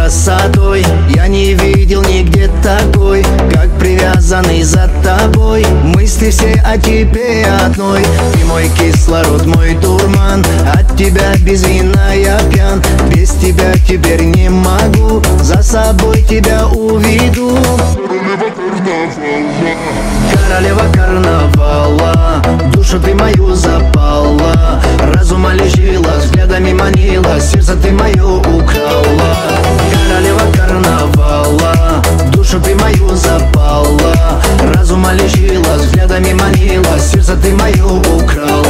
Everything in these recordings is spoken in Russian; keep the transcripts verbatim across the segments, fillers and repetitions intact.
красотой. Я не видел нигде такой, как привязанный за тобой. Мысли все о тебе одной. Ты мой кислород, мой дурман. От тебя без вина я пьян. Без тебя теперь не могу. За собой тебя уведу. Королева карнавала, душу ты мою запала. Разума лишила, взглядами манила, сердце ты мое украла. Королева карнавала, душу ты мою запала. Разума лишила, взглядами манила, сердце ты мое украла.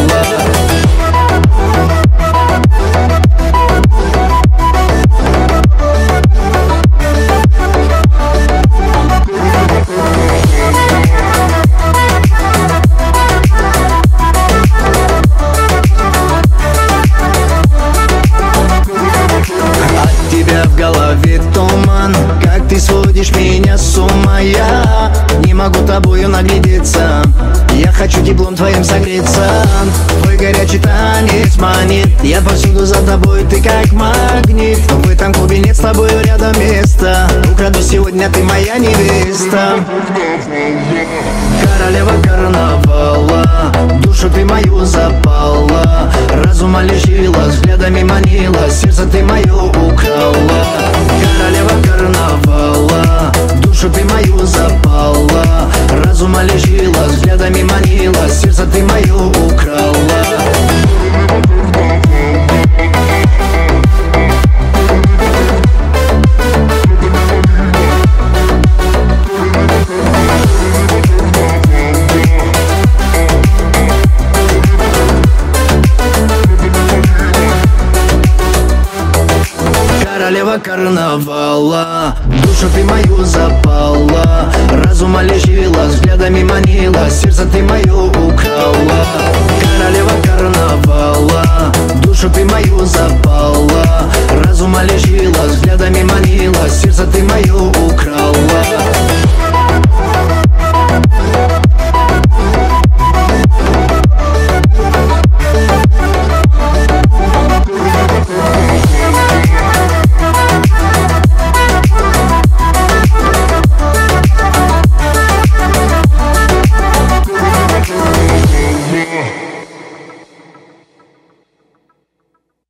В голове туман, как ты сводишь меня с ума. Я не могу тобою наглядеться. Я хочу теплом твоим согреться. Твой горячий танец манит. Я повсюду за тобой, ты как магнит. В этом клубе нет с тобою рядом места. Украду сегодня, ты моя невеста. Королева карнавала, душу ты мою запала. Разума лишила, взглядами манила, сердце ты мое украла. Королева карнавала, душу ты мою запала. Разума лишила, взглядами манила, сердце ты мое украла. Королева карнавала, душу ты мою запала. Разума лишила, взглядами манила, сердце ты мое украла. Королева карнавала, душу ты мою запала. Разума лишила, взглядами манила, сердце ты мое украла.